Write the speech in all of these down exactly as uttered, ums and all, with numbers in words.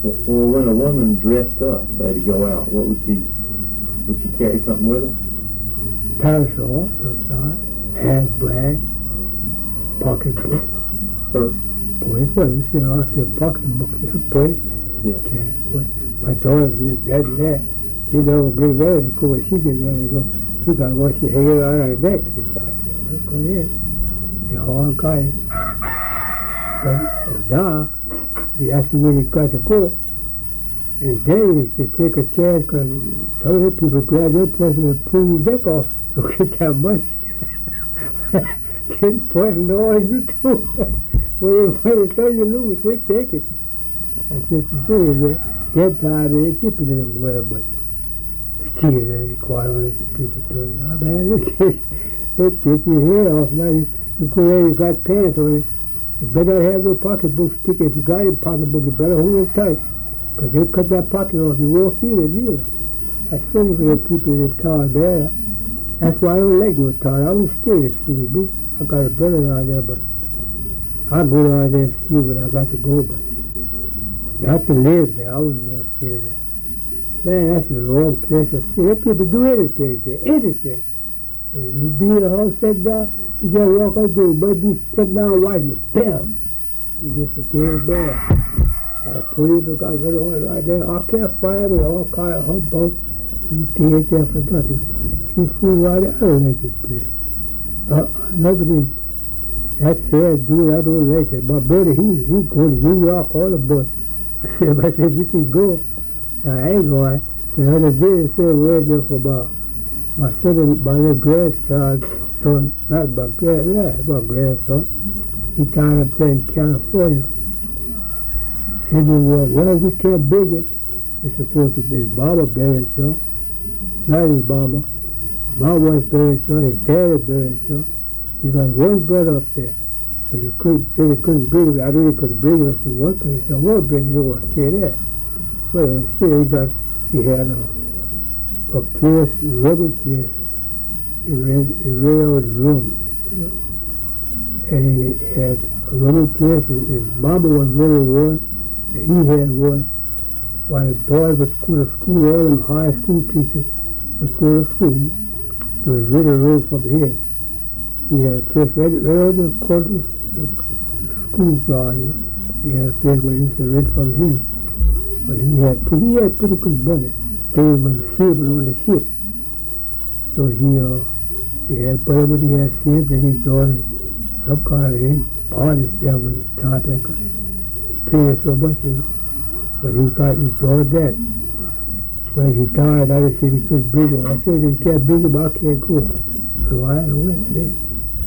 Well, when a woman dressed up, say, to go out, what would she, would she carry something with her? Parasol, sometimes, hand bag, pocketbook. Purse. Purse, well, you see, I see a pocketbook, it's a purse. Yeah. Cash, but my daughter, she, that, that, she never get ready to go, when she get ready to go, she got what she hang it around her neck. She got, I said, well, go ahead. You all got it. But now, you have to really got to go. And then you take a chance, because some of the people grab their purse and pull your neck off. You get that money. Ten point and all you do. When you tell you lose, they take it. That's just the thing. That time they ain't keeping it well, but still, there's quite honest people doing it. Oh, man, they take, they take your hair off. Now you, you go there, you got pants on it. You better not have no pocketbook stick. If you got your pocketbook, you better hold it tight. Because they'll cut that pocket off. You won't feel it either. I swear for the people in the town there. That's why I don't like no town. I was scared of city. Me, I got a brother down there, but I go down there and see when I got to go, but not to live there. I wouldn't want to stay there. Man, that's the wrong place to stay. Let people do anything there, anything. And you be in the house, sit down, you just walk out there, but be sitting down watching you, bam! You just sit there and bam. I put it because I got right there. I can't find it, all kind of humbug. You stay there for nothing. You fool right there. I don't like this place. Uh, nobody, that's sad dude, I don't like it. My brother, he he go to New York all about. I said, I said, you can go. I ain't going. So the other day, I said, we're there for about my son, my little grandson, son, not my grand, yeah, my grandson. He died up there in California. He was, well, we can't big it. It's supposed to be his mama buried sure. Not his mama. My wife buried sure, his daddy buried sure. He got one brother up there. So you couldn't say they couldn't bring him. I really couldn't bring him to one place. So one bring him, was stay there. But still he got, he had a, a place, a rubber place. He ran, he ran out of the room, you know. And he had a rubber place, and his mama was running one, and he had one. While the boys was going to school, all them high school teachers was going to school. There was really a room from him. He had a place right, right on the corner of the school ground, you know. He had a place where he used to rent from him. But he had pretty, he had pretty good money. They was saving on the ship. So he, uh, he had money when he had saved, and he joined some kind of his parties there with his time and paying so much, you know. But he got, he joined that. When he died, I said he couldn't bring him. I said, he can't bring him, I can't go. So I went, man.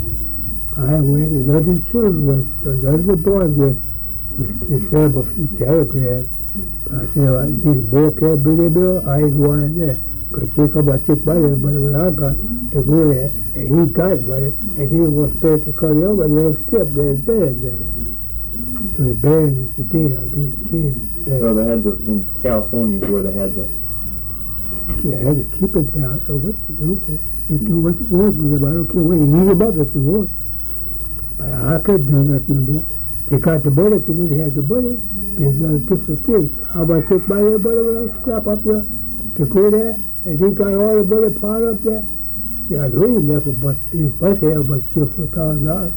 I went, and none of the children went, so none of the boys went. We sent them a few telegrams. I said, well, these boys can't bring him in, I ain't going there. Because he come and take money, but when I got to go there, and he got money, and he didn't want to spend to come over, and let him step there and buried there. So he buried me today, I guess he did. So they had the, in California is where they had the... Yeah, I had to keep him there. I said, what to do, man? You do what you want with him. I don't care what you eat him up if you want. But I couldn't do nothing more. They got the money to when they had the money. It's not a different thing. I'm going to take my little money when I scrap up there to go there, and they got all the money piled up there. Yeah, I know he left it, but he must have about three or four thousand dollars.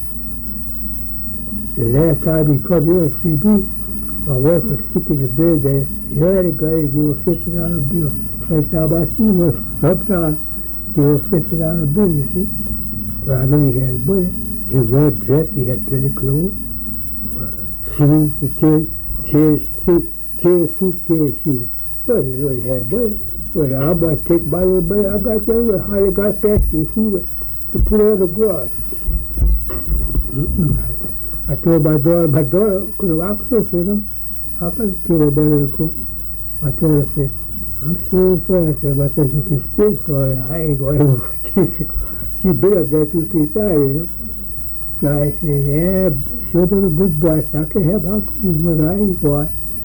The last time he come here at C B, my wife was sick in the bed there. He had a guy to give a fifty dollar bill. Last time I see him, sometime he gave a fifty dollar bill, you see. But I know he had money. He was well dressed, he had plenty of clothes. Shoes, the ten, ten suit, ten suit, ten shoes. Well, you know he had money. But I'm going to take my little money. I got your little highly got fancy food to put on the garage. I, I told my daughter, my daughter, could have, I could have said him. I could have given her money to cook. My daughter said, I'm so sorry. I said, I said, you can stay sorry. I ain't going to over. She been up there two, three times, you know. So I said, yeah, sure been a good boy. So I can help. I'll go, but I ain't going.